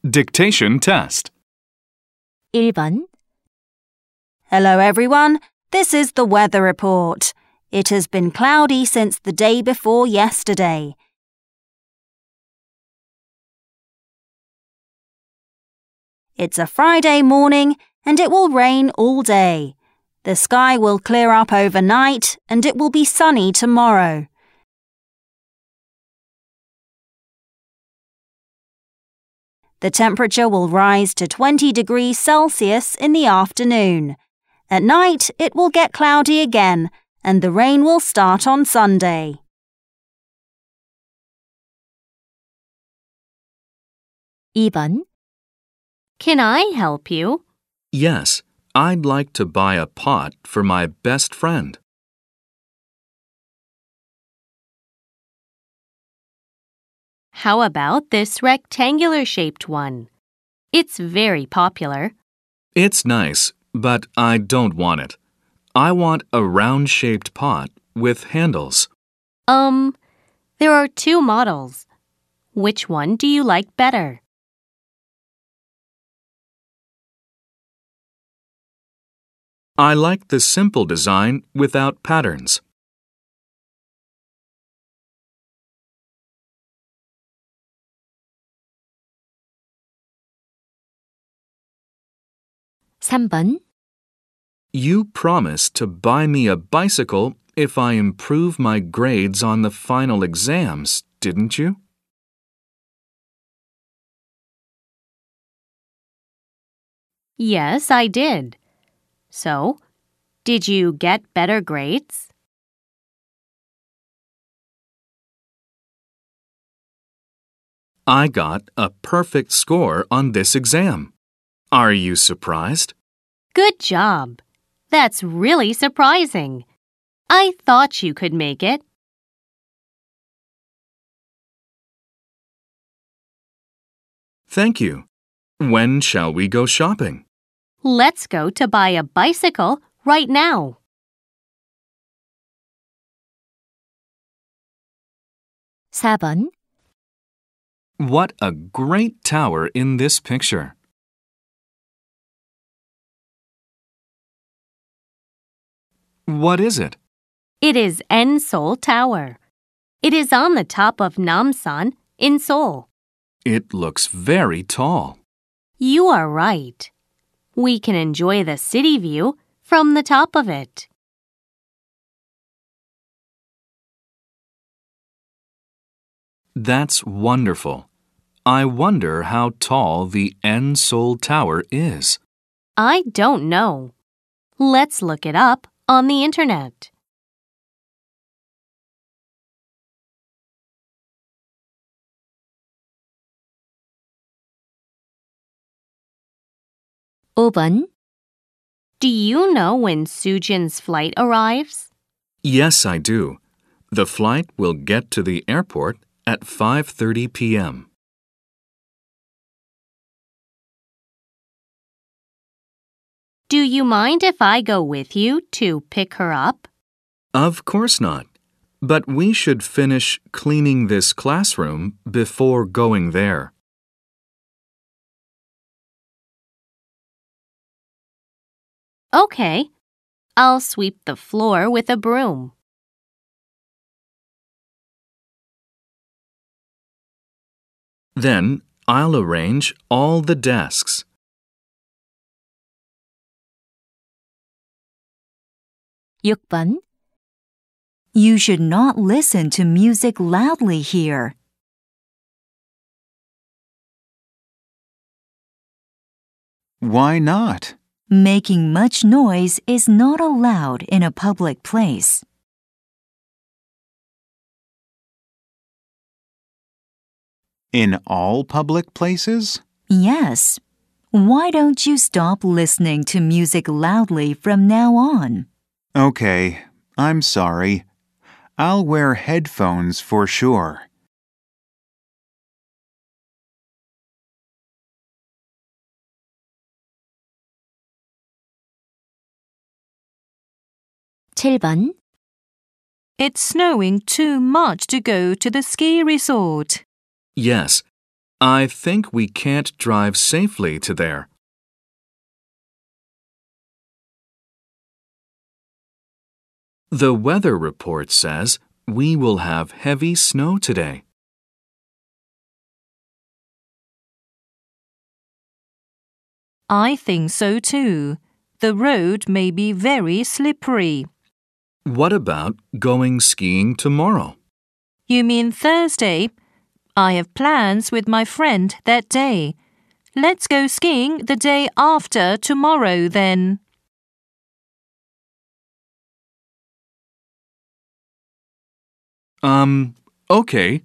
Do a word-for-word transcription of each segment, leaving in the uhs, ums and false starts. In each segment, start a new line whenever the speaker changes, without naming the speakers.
Dictation test.
일 번.
Hello everyone, this is the weather report. It has been cloudy since the day before yesterday. It's a Friday morning and it will rain all day. The sky will clear up overnight and it will be sunny tomorrow. The temperature will rise to twenty degrees Celsius in the afternoon. At night, it will get cloudy again, and the rain will start on Sunday.
이 번.
Can I help you?
Yes, I'd like to buy a pot for my best friend.
How about this rectangular-shaped one? It's very popular.
It's nice, but I don't want it. I want a round-shaped pot with handles.
Um, there are two models. Which one do you like better?
I like the simple design without patterns.
삼 번.
You promised to buy me a bicycle if I improve my grades on the final exams, didn't you?
Yes, I did. So, did you get better grades?
I got a perfect score on this exam. Are you surprised?
Good job. That's really surprising. I thought you could make it.
Thank you. When shall we go shopping?
Let's go to buy a bicycle right now.
사 번.
What a great tower in this picture. What is it?
It is En Seoul Tower. It is on the top of Namsan in Seoul.
It looks very tall.
You are right. We can enjoy the city view from the top of it.
That's wonderful. I wonder how tall the En Seoul Tower is.
I don't know. Let's look it up on the internet.
오 번.
Do you know when Soojin's flight arrives?
Yes, I do. The flight will get to the airport at five thirty p.m.
Do you mind if I go with you to pick her up?
Of course not. But we should finish cleaning this classroom before going there.
Okay. I'll sweep the floor with a broom.
Then I'll arrange all the desks.
육 번. You should not listen to music loudly here.
Why not?
Making much noise is not allowed in a public place.
In all public places?
Yes. Why don't you stop listening to music loudly from now on?
Okay, I'm sorry. I'll wear headphones for sure.
칠 번.
It's snowing too much to go to the ski resort.
Yes, I think we can't drive safely to there. The weather report says we will have heavy snow today.
I think so too. The road may be very slippery.
What about going skiing tomorrow?
You mean Thursday? I have plans with my friend that day. Let's go skiing the day after tomorrow then.
Um, okay.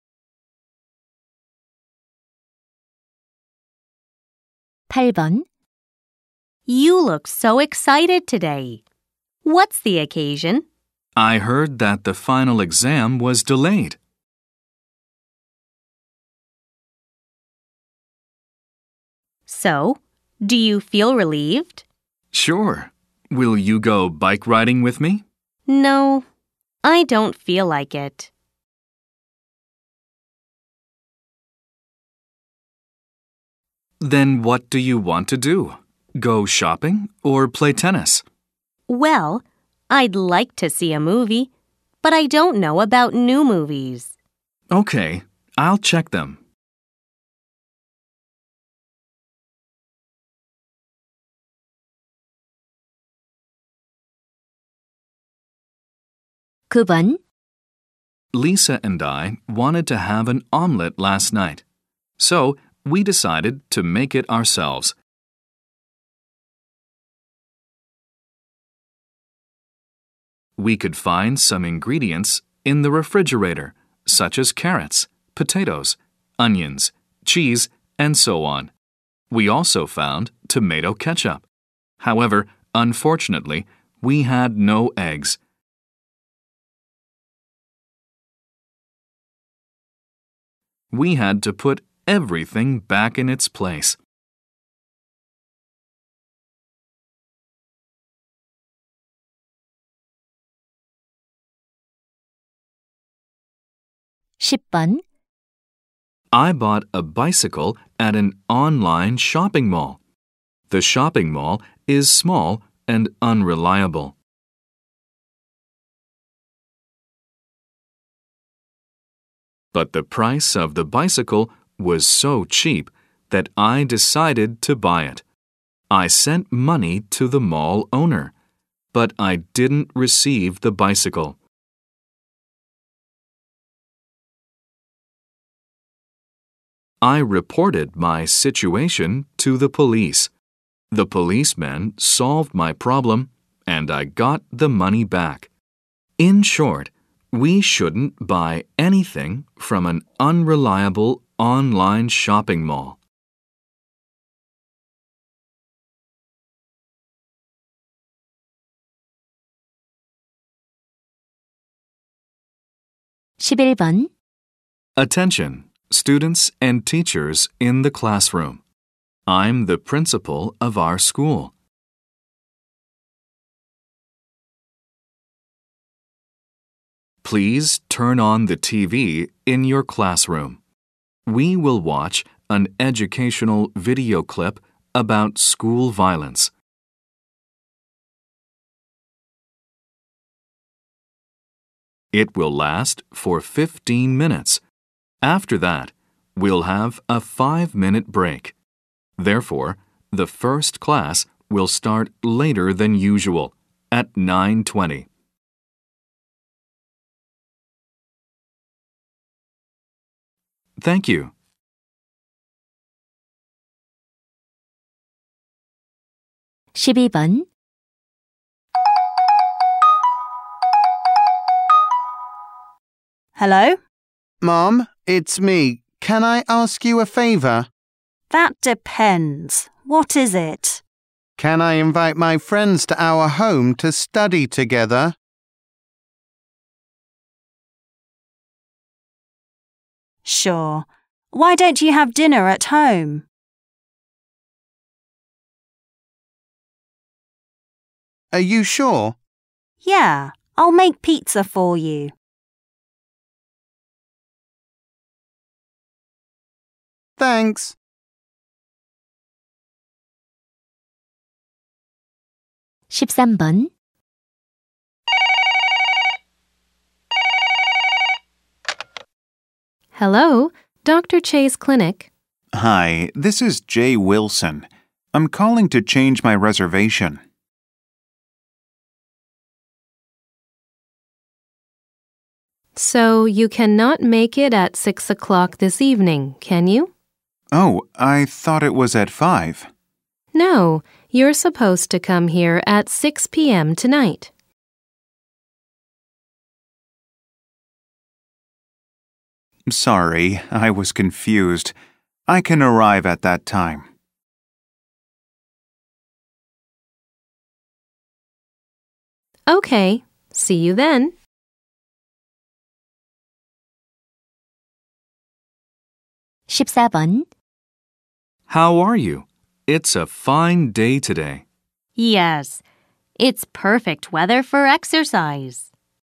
팔 번. You look so excited today. What's the occasion?
I heard that the final exam was delayed.
So, do you feel relieved?
Sure. Will you go bike riding with me?
No, I don't feel like it.
Then what do you want to do? Go shopping or play tennis?
Well, I'd like to see a movie, but I don't know about new movies.
Okay, I'll check them.
구 번.
Lisa and I wanted to have an omelet last night, so we decided to make it ourselves. We could find some ingredients in the refrigerator, such as carrots, potatoes, onions, cheese, and so on. We also found tomato ketchup. However, unfortunately, we had no eggs. We had to put everything back in its place.
십 번.
I bought a bicycle at an online shopping mall. The shopping mall is small and unreliable. But the price of the bicycle was so cheap that I decided to buy it. I sent money to the mall owner, but I didn't receive the bicycle. I reported my situation to the police. The policeman solved my problem, and I got the money back. In short, we shouldn't buy anything from an unreliable online shopping mall.
십일 번.
Attention, students and teachers in the classroom. I'm the principal of our school. Please turn on the T V in your classroom. We will watch an educational video clip about school violence. It will last for fifteen minutes. After that, we'll have a five-minute break. Therefore, the first class will start later than usual, at nine twenty. Thank you.
십이 번.
Hello?
Mom, it's me. Can I ask you a favour?
That depends. What is it?
Can I invite my friends to our home to study together?
Sure. Why don't you have dinner at home?
Are you sure?
Yeah, I'll make pizza for you.
Thanks.
십삼 번.
Hello, Doctor Che's clinic.
Hi, this is Jay Wilson. I'm calling to change my reservation.
So you cannot make it at six o'clock this evening, can you?
Oh, I thought it was at five.
No, you're supposed to come here at six p.m. tonight.
Sorry, I was confused. I can arrive at that time.
Okay, see you then.
십사 번.
How are you? It's a fine day today.
Yes, it's perfect weather for exercise.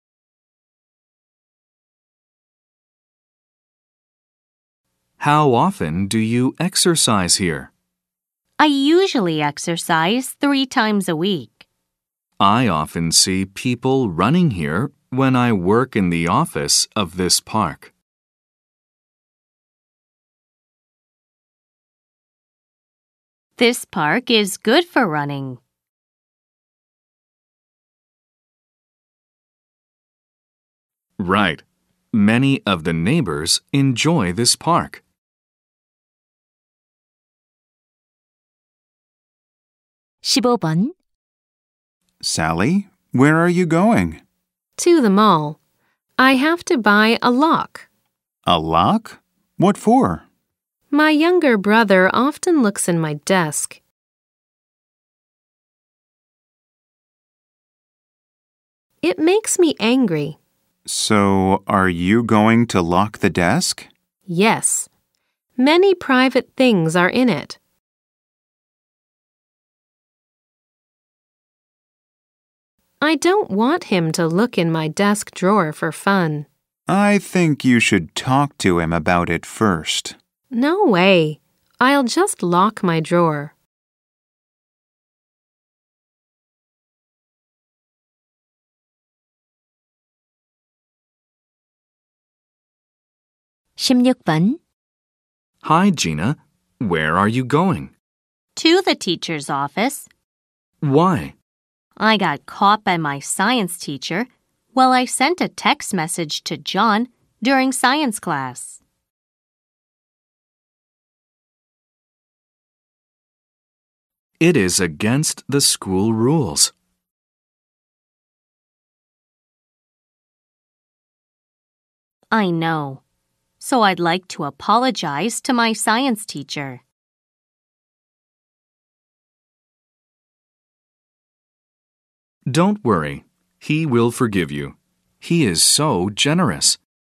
How often do you exercise here?
I usually exercise three times a week.
I often see people running here when I work in the office of this park.
This park is good for running.
Right. Many of the neighbors enjoy this park.
십오 번.
Sally, where are you going?
To the mall. I have to buy a lock.
A lock? What for?
My younger brother often looks in my desk. It makes me angry.
So, are you going to lock the desk?
Yes. Many private things are in it. I don't want him to look in my desk drawer for fun.
I think you should talk to him about it first.
No way. I'll just lock my drawer.
십육 번.
Hi, Gina. Where are you going?
To the teacher's office.
Why?
I got caught by my science teacher while I sent a text message to John during science class.
It is against the school rules.
I know. So I'd like to apologize to my science teacher.
Don't worry. He will forgive you. He is so generous.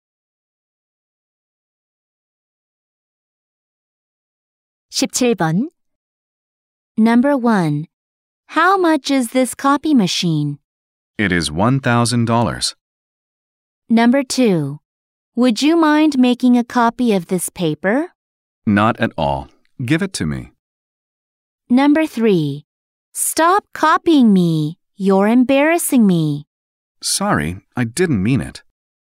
십칠 번. Number one. How much is this copy machine?
It is one thousand dollars.
Number two. Would you mind making a copy of this paper?
Not at all. Give it to me.
Number three. Stop copying me. You're embarrassing me.
Sorry, I didn't mean it.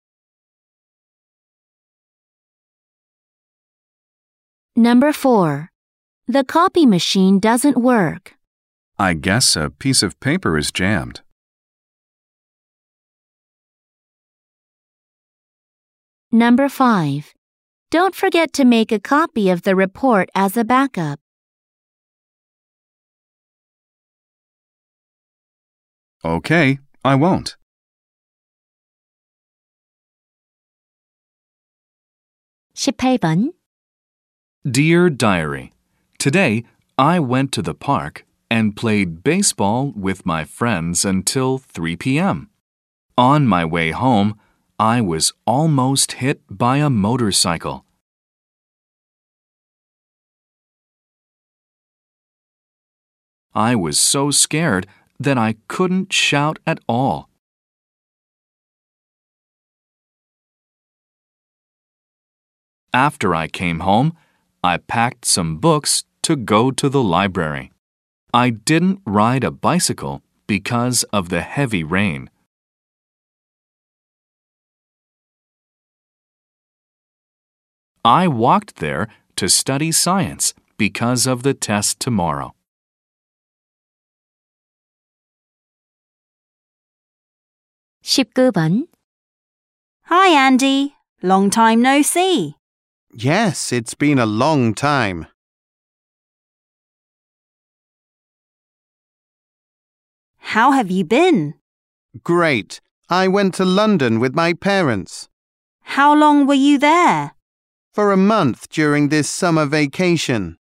Number four. The copy machine doesn't work.
I guess a piece of paper is jammed.
Number five. Don't forget to make a copy of the report as a backup.
Okay, I won't.
십팔 번.
Dear Diary, today I went to the park and played baseball with my friends until three p.m. On my way home, I was almost hit by a motorcycle. I was so scared that I couldn't shout at all. After I came home, I packed some books to go to the library. I didn't ride a bicycle because of the heavy rain. I walked there to study science because of the test tomorrow.
십구 번.
Hi, Andy. Long time no see.
Yes, it's been a long time.
How have you been?
Great. I went to London with my parents.
How long were you there?
For a month during this summer vacation.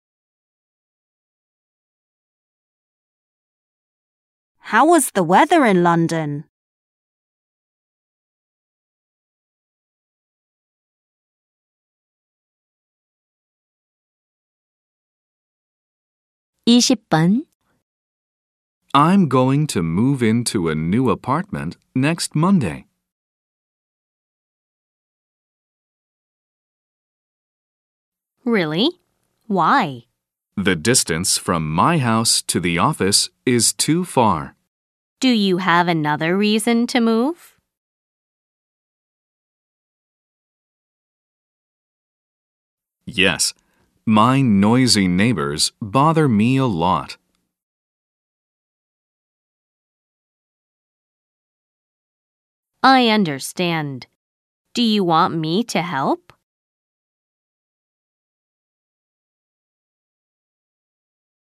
How was the weather in London?
이십 번.
I'm going to move into a new apartment next Monday.
Really? Why?
The distance from my house to the office is too far.
Do you have another reason to move?
Yes, my noisy neighbors bother me a lot.
I understand. Do you want me to help?